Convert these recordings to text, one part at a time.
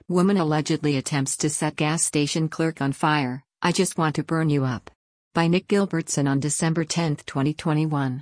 Woman allegedly attempts to set gas station clerk on fire. I just want to burn you up. By Nick Gilbertson on December 10, 2021.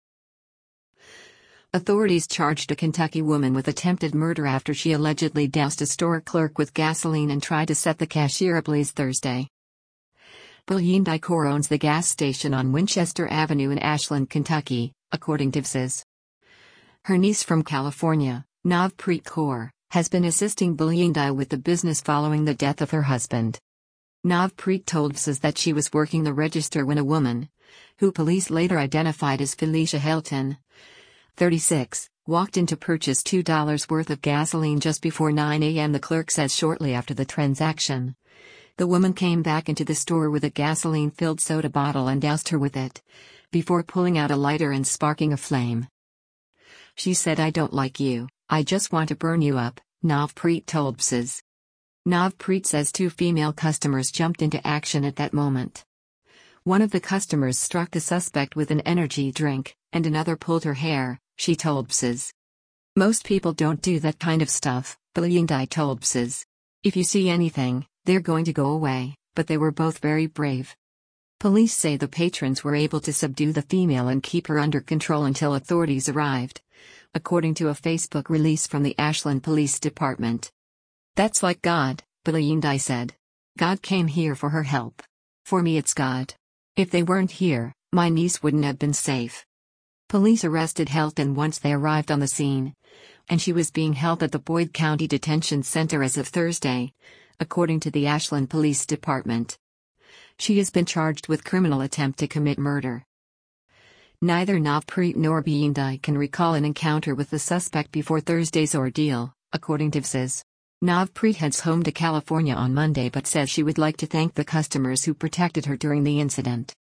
Authorities charged a Kentucky woman with attempted murder after she allegedly doused a store clerk with gasoline and tried to set the cashier ablaze Thursday. Billion Kaur owns the gas station on Winchester Avenue in Ashland, Kentucky, according to VSIS. Her niece from California, Navpreet Kaur, has been assisting Billion with the business following the death of her husband. Navpreet told VSIS that she was working the register when a woman, who police later identified as Felicia Helton, 36, walked in to purchase $2 worth of gasoline just before 9 a.m. The clerk says shortly after the transaction. The woman came back into the store with a gasoline-filled soda bottle and doused her with it, before pulling out a lighter and sparking a flame. She said, "I don't like you, I just want to burn you up," Navpreet told VSIS. Navpreet says 2 female customers jumped into action at that moment. One of the customers struck the suspect with an energy drink, and another pulled her hair, she told VSIS. "Most people don't do that kind of stuff," Billion told VSIS. "If you see anything, they're going to go away," but they were both very brave. Police say the patrons were able to subdue the female and keep her under control until authorities arrived, according to a Facebook release from the Ashland Police Department. "That's like God," Billion said. "God came here for her help. For me it's God. If they weren't here, my niece wouldn't have been safe." Police arrested Helton once they arrived on the scene, and she was being held at the Boyd County Detention Center as of Thursday, according to the Ashland Police Department. She has been charged with criminal attempt to commit murder. Neither Navpreet nor Billion can recall an encounter with the suspect before Thursday's ordeal, according to VSIS. Navpreet heads home to California on Monday but says she would like to thank the customers who protected her during the incident.